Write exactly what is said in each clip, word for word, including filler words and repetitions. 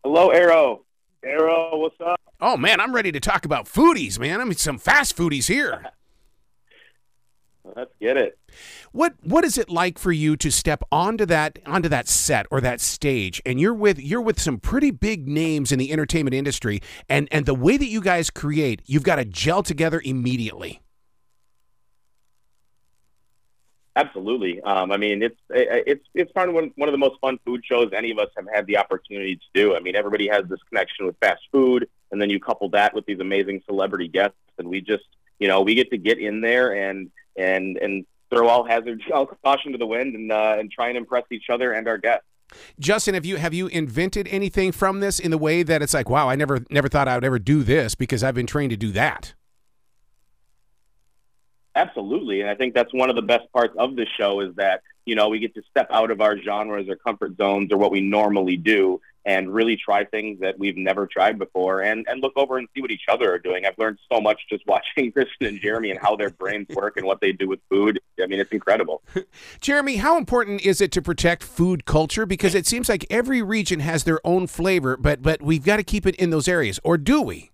Hello, Arrow. Arrow, what's up? Oh, man, I'm ready to talk about foodies, man. I mean, some fast foodies here. Let's get it. What what is it like for you to step onto that onto that set or that stage, and you're with you're with some pretty big names in the entertainment industry, and and the way that you guys create, you've got to gel together immediately. Absolutely. Um, I mean, it's it's it's probably one one of the most fun food shows any of us have had the opportunity to do. I mean, everybody has this connection with fast food, and then you couple that with these amazing celebrity guests, and we just, you know, we get to get in there and and and throw all hazard, all caution to the wind, and uh, and try and impress each other and our guests. Justin, have you have you invented anything from this in the way that it's like, wow, I never never thought I would ever do this because I've been trained to do that? Absolutely, and I think that's one of the best parts of the show is that, you know, we get to step out of our genres or comfort zones or what we normally do and really try things that we've never tried before and, and look over and see what each other are doing. I've learned so much just watching Kristen and Jeremy and how their brains work and what they do with food. I mean, it's incredible. Jeremy, how important is it to protect food culture? Because it seems like every region has their own flavor, but but we've got to keep it in those areas, or do we?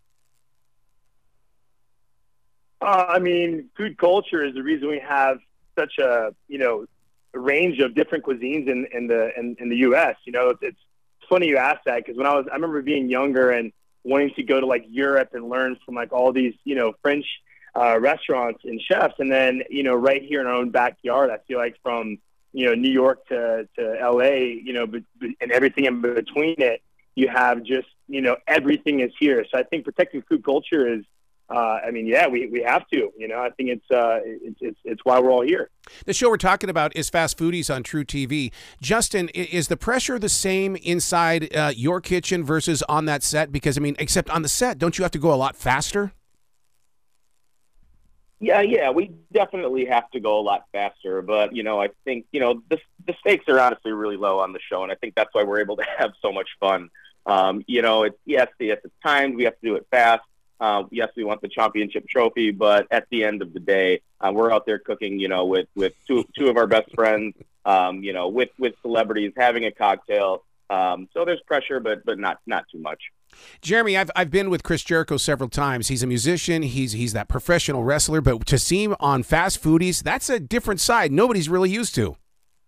Uh, I mean, food culture is the reason we have such a, you know, a range of different cuisines in, in the in, in the U S. You know, it's, it's funny you asked that because when I was, I remember being younger and wanting to go to like Europe and learn from like all these, you know, French uh, restaurants and chefs, and then, you know, right here in our own backyard, I feel like from, you know, New York to to L A, you know, but, but, and everything in between it, you have just, you know, everything is here. So I think protecting food culture is. Uh, I mean, yeah, we, we have to, you know, I think it's, uh, it's, it's, it's why we're all here. The show we're talking about is Fast Foodies on True T V. Justin, is the pressure the same inside uh, your kitchen versus on that set? Because, I mean, except on the set, don't you have to go a lot faster? Yeah, yeah, we definitely have to go a lot faster. But, you know, I think, you know, the, the stakes are honestly really low on the show. And I think that's why we're able to have so much fun. Um, you know, it's, yes, yes, it's timed. We have to do it fast. Uh, yes, we want the championship trophy, but at the end of the day, uh, we're out there cooking, you know, with, with two, two of our best friends, um, you know, with, with celebrities, having a cocktail. Um, so there's pressure, but but not not too much. Jeremy, I've I've been with Chris Jericho several times. He's a musician. He's he's that professional wrestler, but to see him on Fast Foodies, that's a different side nobody's really used to.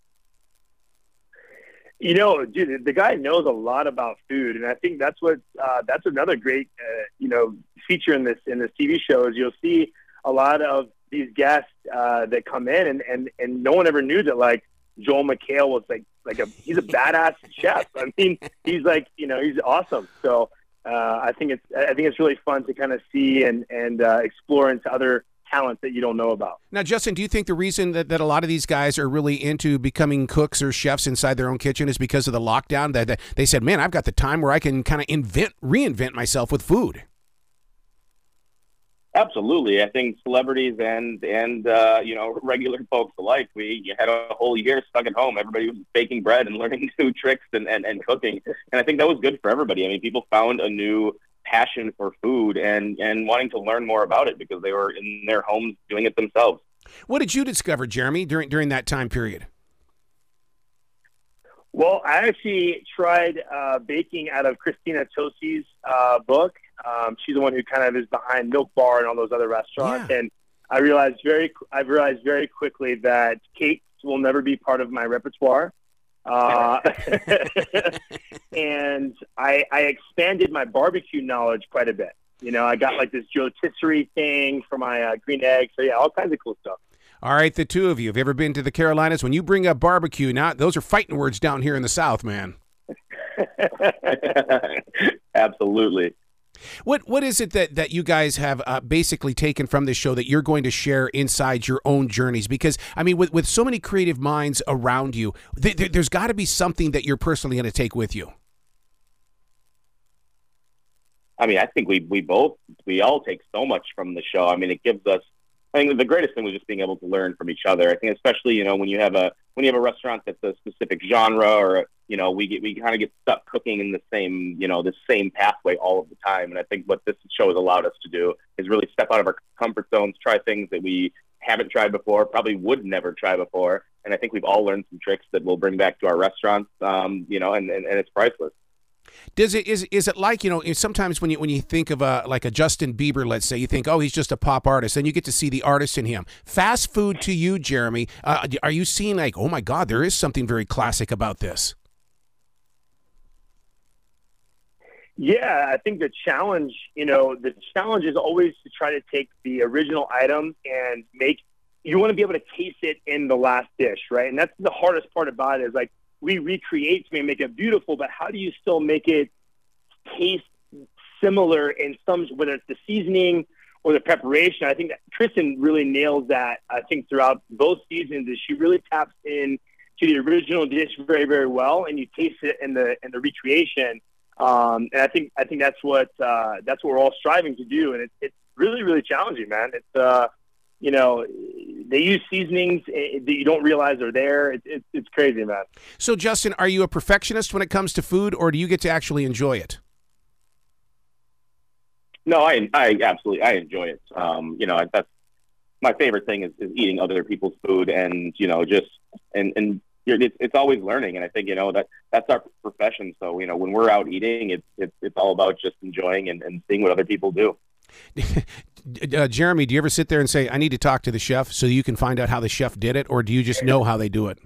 You know, dude, the guy knows a lot about food, and I think that's what uh, that's another great, uh, you know, feature in this in this T V show is you'll see a lot of these guests uh, that come in, and, and and no one ever knew that like Joel McHale was like like a he's a badass chef. I mean, he's like, you know, he's awesome. So uh, I think it's I think it's really fun to kind of see and and uh, explore into other talent that you don't know about. Now, Justin, do you think the reason that, that a lot of these guys are really into becoming cooks or chefs inside their own kitchen is because of the lockdown? That, that they said, man, I've got the time where I can kind of invent, reinvent myself with food. Absolutely. I think celebrities and, and uh, you know, regular folks alike, we had a whole year stuck at home. Everybody was baking bread and learning new tricks and, and, and cooking. And I think that was good for everybody. I mean, people found a new passion for food and, and wanting to learn more about it because they were in their homes doing it themselves. What did you discover, Jeremy, during during that time period? Well, I actually tried uh, baking out of Christina Tosi's uh, book. Um, she's the one who kind of is behind Milk Bar and all those other restaurants. Yeah. And I realized very, I realized very quickly that cakes will never be part of my repertoire. Uh, and I, I expanded my barbecue knowledge quite a bit. You know, I got like this rotisserie thing for my uh, green eggs. So yeah, all kinds of cool stuff. All right, the two of you, have you ever been to the Carolinas? When you bring up barbecue, now those are fighting words down here in the South, man. Absolutely. What what is it that, that you guys have uh, basically taken from this show that you're going to share inside your own journeys? Because, I mean, with, with so many creative minds around you, th- th- there's got to be something that you're personally going to take with you. I mean, I think we we both, we all take so much from the show. I mean, it gives us, I think the greatest thing was just being able to learn from each other. I think especially, you know, when you have a, when you have a restaurant that's a specific genre or, you know, we get, we kind of get stuck cooking in the same, you know, the same pathway all of the time. And I think what this show has allowed us to do is really step out of our comfort zones, try things that we haven't tried before, probably would never try before. And I think we've all learned some tricks that we'll bring back to our restaurants, um, you know, and, and, and it's priceless. Does it is is it like, you know, sometimes when you when you think of a like a Justin Bieber, let's say, you think, oh, he's just a pop artist, then you get to see the artist in him. Fast food to you, Jeremy, uh, are you seeing like, oh my God, there is something very classic about this? Yeah, I think the challenge, you know, the challenge is always to try to take the original item and make, you want to be able to taste it in the last dish, right? And that's the hardest part about it is like, we recreate to make it beautiful, but how do you still make it taste similar in some, whether it's the seasoning or the preparation? I think that Kristen really nails that, I think, throughout both seasons, is she really taps in to the original dish very, very well, and you taste it in the in the recreation. Um, and I think I think that's what uh, that's what we're all striving to do, and it, it's really really challenging, man. It's uh, you know, they use seasonings that you don't realize are there. It's it, it's crazy, man. So, Justin, are you a perfectionist when it comes to food, or do you get to actually enjoy it? No, I I absolutely I enjoy it. Um, you know, that's my favorite thing is, is eating other people's food, and you know, just and and. It's, it's always learning, and I think, you know, that that's our profession. So, you know, when we're out eating, it's it's, it's all about just enjoying and, and seeing what other people do. uh, Jeremy, do you ever sit there and say, I need to talk to the chef so you can find out how the chef did it, or do you just know how they do it?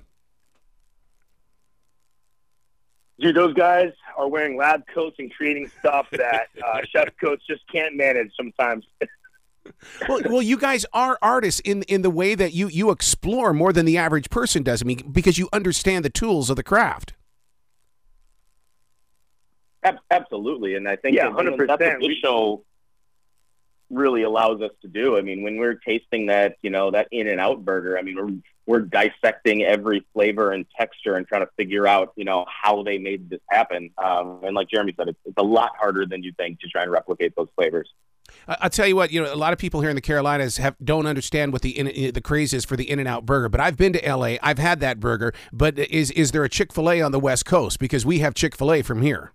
Dude, those guys are wearing lab coats and creating stuff that uh, chef coats just can't manage sometimes. well, well, you guys are artists in in the way that you you explore more than the average person does. I mean, because you understand the tools of the craft. Absolutely, and I think yeah, that, hundred percent. That's what this show really allows us to do. I mean, when we're tasting that, you know, that In-N-Out burger, I mean, we're we're dissecting every flavor and texture and trying to figure out, you know, how they made this happen. Um, and like Jeremy said, it's, it's a lot harder than you think to try and replicate those flavors. I'll tell you what, you know, a lot of people here in the Carolinas have don't understand what the in, the craze is for the In-N-Out burger. But I've been to L A. I've had that burger. But is is there a Chick-fil-A on the West Coast? Because we have Chick-fil-A from here.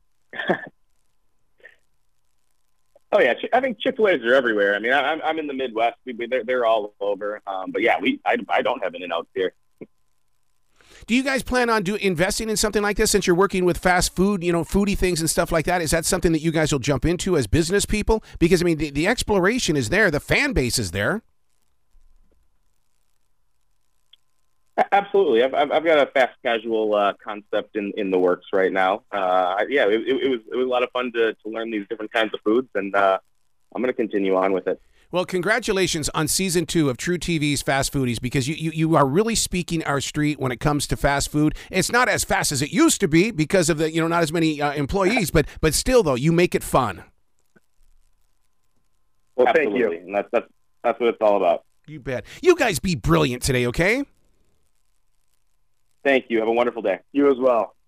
Oh yeah, I think Chick-fil-A's are everywhere. I mean, I'm I'm in the Midwest. We, they're they're all over. Um, but yeah, we I, I don't have In-N-Outs here. Do you guys plan on do investing in something like this since you're working with fast food, you know, foodie things and stuff like that? Is that something that you guys will jump into as business people? Because, I mean, the, the exploration is there. The fan base is there. Absolutely. I've, I've got a fast casual uh, concept in, in the works right now. Uh, yeah, it, it, was, it was a lot of fun to, to learn these different kinds of foods, and uh, I'm going to continue on with it. Well, congratulations on season two of True T V's Fast Foodies, because you, you, you are really speaking our street when it comes to fast food. It's not as fast as it used to be because of the, you know, not as many uh, employees, but but still, though, you make it fun. Well, Absolutely. Thank you. And that's, that's, that's what it's all about. You bet. You guys be brilliant today, okay? Thank you. Have a wonderful day. You as well.